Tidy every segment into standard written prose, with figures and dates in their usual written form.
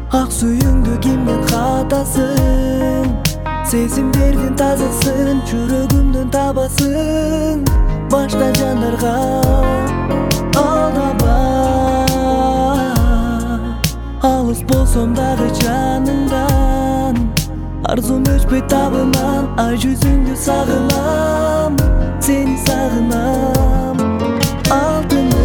Ак сүйүңдү кимден катасың, сезимдердин тазасын жүрөгүмдөн табасың. Башка жандарга алдама, алыс болсом дагы жаныңдан. Арзум өчпөй табынан, ай жүзүңдү сагынам, сени сагынам. Алтыным,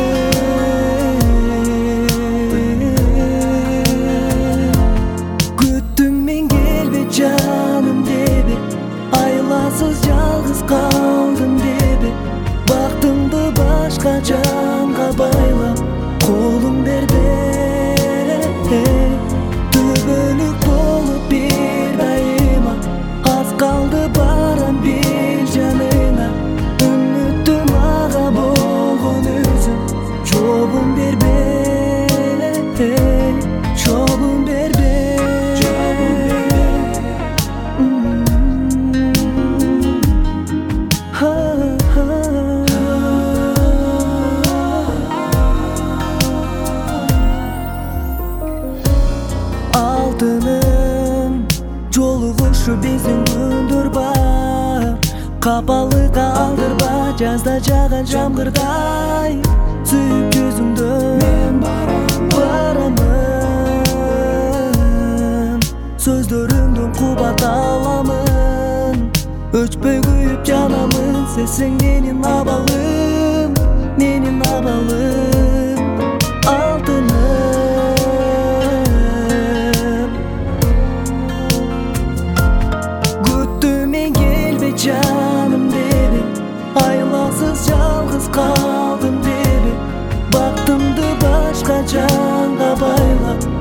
күттүм мен келбе жаным дебе, айласыз жалгыз калдым дебе. Бактымды башка жанга байлап, колуң бербе. Түбөлүк болуп бир дайыма, аз калды барам бир жаныңа. Үмүтүм ага болгон өзүм, жообун бербе, жообун бербе. Алтыным, жолугушу биздин күндөр бар. Капалыкка алдырба, жазда жааган жамгырдай. Сүйүп жүзүңдө мен барамын, сөздөрүңдөн кубат аламын. Өчпөй күйүп жанамын, сен менин абалым, менин абалым. Алтыным, жаным дебе, айласыз жалгыз калдым дебе. Бактымды башка жанга байлап,